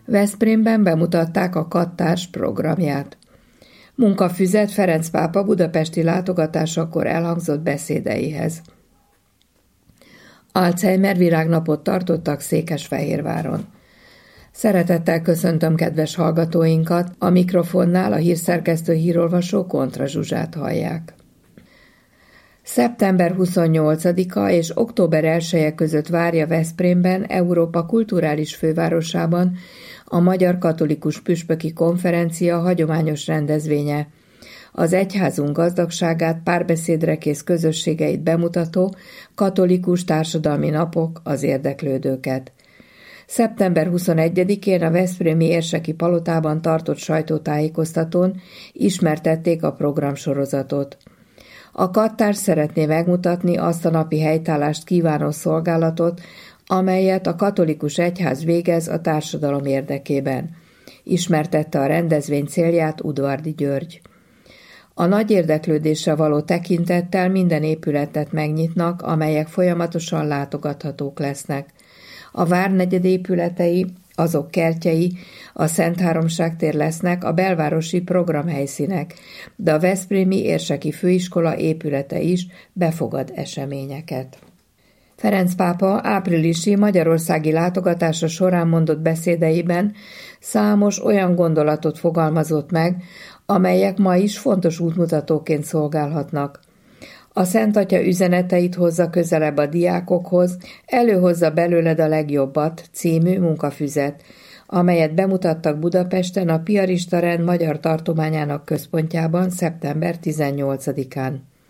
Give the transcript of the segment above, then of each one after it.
Veszprémben bemutatták a Kattárs programját. Munkafüzet Ferenc pápa budapesti látogatásakor elhangzott beszédeihez. Alzheimer virágnapot tartottak Székesfehérváron. Szeretettel köszöntöm kedves hallgatóinkat, a mikrofonnál a hírszerkesztő hírolvasó Kontra Zsuzsát hallják. Szeptember 28-a és október 1-e között várja Veszprémben, Európa kulturális fővárosában a Magyar Katolikus Püspöki Konferencia hagyományos rendezvénye. Az egyházunk gazdagságát, párbeszédre kész közösségeit bemutató katolikus társadalmi napok az érdeklődőket. Szeptember 21-én a veszprémi Érseki Palotában tartott sajtótájékoztatón ismertették a programsorozatot. A Kattárs szeretné megmutatni azt a napi helytállást kívánó szolgálatot, amelyet a katolikus egyház végez a társadalom érdekében. Ismertette a rendezvény célját Udvardy György. A nagy érdeklődésre való tekintettel minden épületet megnyitnak, amelyek folyamatosan látogathatók lesznek. A Várnegyed épületei, azok kertjei, a Szent Háromság tér lesznek a belvárosi programhelyszínek, de a veszprémi Érseki Főiskola épülete is befogad eseményeket. Ferenc pápa áprilisi magyarországi látogatása során mondott beszédeiben számos olyan gondolatot fogalmazott meg, amelyek ma is fontos útmutatóként szolgálhatnak. A Szent Atya üzeneteit hozza közelebb a diákokhoz, előhozza belőled a legjobbat című munkafüzet, amelyet bemutattak Budapesten a Piarista rend magyar tartományának központjában szeptember 18-án.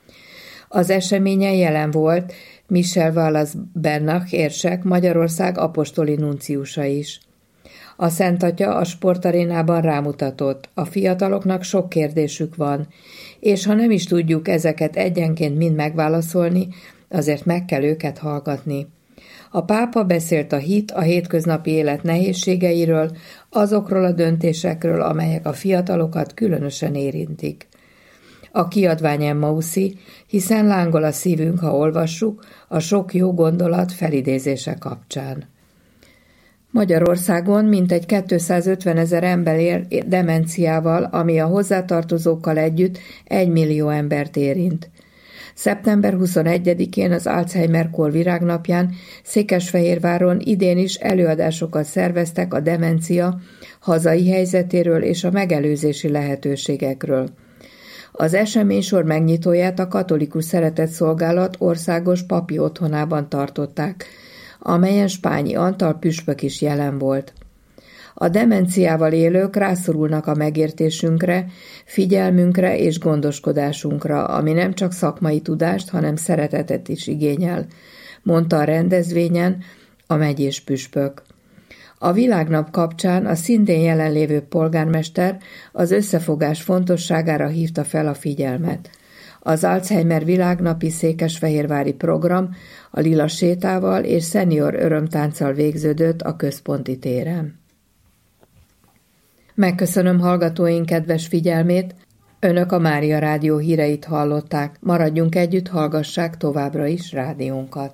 Az eseményen jelen volt Michel Wallace Bernach érsek, Magyarország apostoli nunciusa is. A Szent Atya a sportarénában rámutatott, a fiataloknak sok kérdésük van, és ha nem is tudjuk ezeket egyenként mind megválaszolni, azért meg kell őket hallgatni. A pápa beszélt a hit, a hétköznapi élet nehézségeiről, azokról a döntésekről, amelyek a fiatalokat különösen érintik. A kiadvány Emmauszi, hiszen lángol a szívünk, ha olvassuk, a sok jó gondolat felidézése kapcsán. Magyarországon mintegy 250 000 ember él demenciával, ami a hozzátartozókkal együtt 1 millió embert érint. Szeptember 21-én az Alzheimer-kor virágnapján Székesfehérváron idén is előadásokat szerveztek a demencia hazai helyzetéről és a megelőzési lehetőségekről. Az eseménysor megnyitóját a Katolikus Szeretetszolgálat országos papi otthonában tartották, amelyen Spányi Antal püspök is jelen volt. A demenciával élők rászorulnak a megértésünkre, figyelmünkre és gondoskodásunkra, ami nem csak szakmai tudást, hanem szeretetet is igényel, mondta a rendezvényen a megyés püspök. A világnap kapcsán a szintén jelenlévő polgármester az összefogás fontosságára hívta fel a figyelmet. Az Alzheimer világnapi székesfehérvári program a Lila sétával és szenior örömtánccal végződött a központi téren. Megköszönöm hallgatóink kedves figyelmét, önök a Mária Rádió híreit hallották, maradjunk együtt, hallgassák továbbra is rádiónkat.